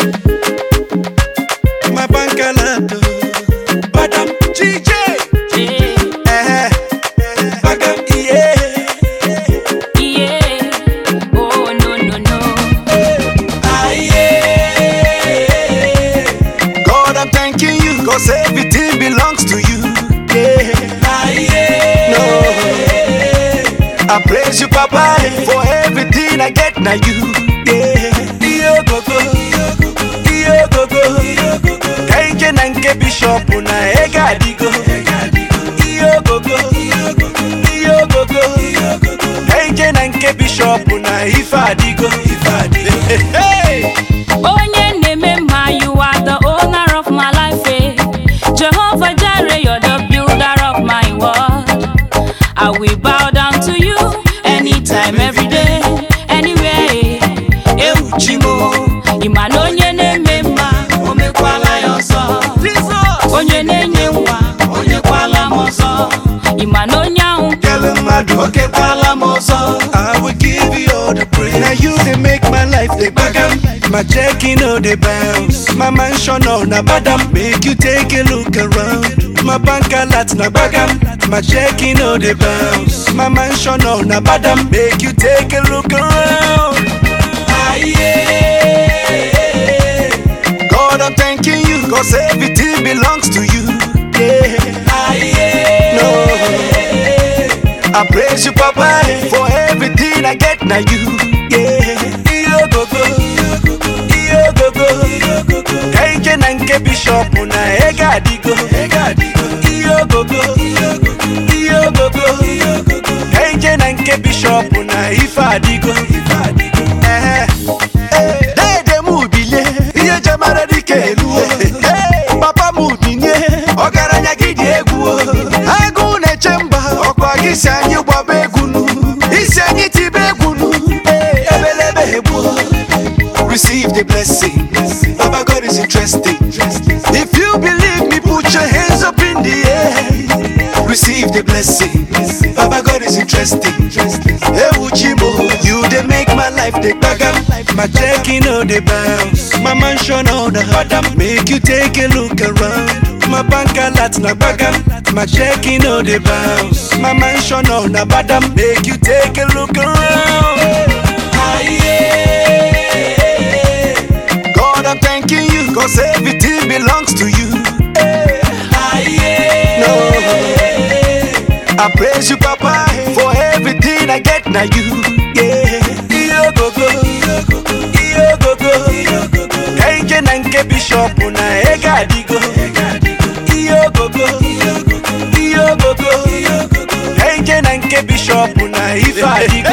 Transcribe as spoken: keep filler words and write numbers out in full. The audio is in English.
My bank alert, Badam G J. Eh, Bagam, yeah. Yeah. Oh no no no. Ah yeah. God, I'm thanking you, 'cause everything belongs to you. Yeah. Ah yeah. No. I praise you, Papa, for everything I get now you. Yeah. Dio go go, Dio go go. Kenje nanke bishop na ega digo. Dio go go, Dio go go. Kenje nanke bishop na ifa digo, ifa digo. Hey. Onye neme ma, you are the owner of my life. Eh? Jehovah Jireh, you're the builder of my world. I will bow down to you anytime, every day, anywhere. Ewu chimo, imano onye neme ma, omekwala yoso. Onye nenye wa, onye kwala moso. Imano nyaun, Tell madu okekwala moso. I will give you all the praise. Now you they make my life they bagam. My checking all the bounce. My mansion on na badam. Make you take a look around. My bank alert na bagam. My checking all the bounce. My mansion on na badam. Make you take a look around. Ah yeah. God, I'm thanking you, 'cause everything belongs to you. Yeah. Ah yeah. No. I praise you, Papa, for everything I get now you. Yeah. Dio go go, Dio go go. Kenje nanke bishop na ega digo, ega digo. Dio go go, Dio go go. Kenje nanke bishop na ifa digo, ifa digo. Eh, eh. Dede mubile, iye jamara dikelu. Hey, Papa mubinye, ogaranya gidi egwu. Egu ne chemba, okwa gisi anyi gbabe egunu. Isi anyi tibe egunu. Ebelebe egwu. Receive the blessing. Baba God is interesting. If you believe me, put your hands up in the air. Receive the blessing. Baba God is interesting. Ewu chimo, you they make my life the bagam. My checking all the bounce. My mansion all the badam. Make you take a look around. My bank alert na bagam. My checking all the bounce. My mansion all na badam. Make you take a look around. Ah yeah. God, I'm thanking you, 'cause everything belongs to you. Ah yeah. No. I praise you, Papa, for everything I get now you. Yeah. Dio go go, Dio go go. Kenje nanke bishop na ega digo. Dio go go, Dio go go. Kenje nanke bishop na ifa digo.